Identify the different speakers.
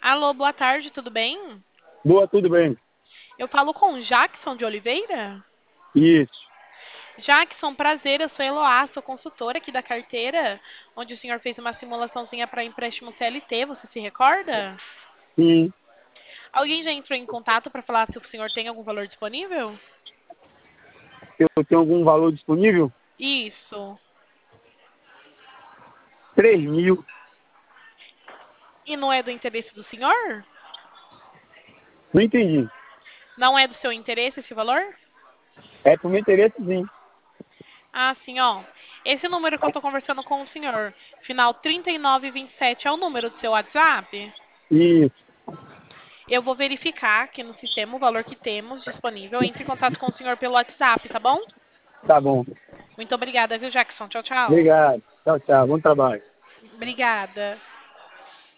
Speaker 1: Alô, boa tarde, tudo bem?
Speaker 2: Boa, tudo bem.
Speaker 1: Eu falo com o Jackson de Oliveira?
Speaker 2: Isso.
Speaker 1: Jackson, prazer, eu sou Eloá, sou consultora aqui da carteira, onde o senhor fez uma simulaçãozinha para empréstimo CLT, você se recorda?
Speaker 2: Sim.
Speaker 1: Alguém já entrou em contato para falar se o senhor tem algum valor disponível?
Speaker 2: Eu tenho algum valor disponível?
Speaker 1: Isso.
Speaker 2: 3.000.
Speaker 1: E não é do interesse do senhor?
Speaker 2: Não entendi.
Speaker 1: Não é do seu interesse esse valor?
Speaker 2: É pro meu interesse, sim.
Speaker 1: Ah, sim, ó. Esse número que eu tô conversando com o senhor, final 3927, é o número do seu WhatsApp?
Speaker 2: Isso.
Speaker 1: Eu vou verificar aqui no sistema o valor que temos disponível. Entre em contato com o senhor pelo WhatsApp, tá bom?
Speaker 2: Tá bom.
Speaker 1: Muito obrigada, viu, Jackson? Tchau, tchau.
Speaker 2: Obrigado. Tchau, tchau. Bom trabalho.
Speaker 1: Obrigada.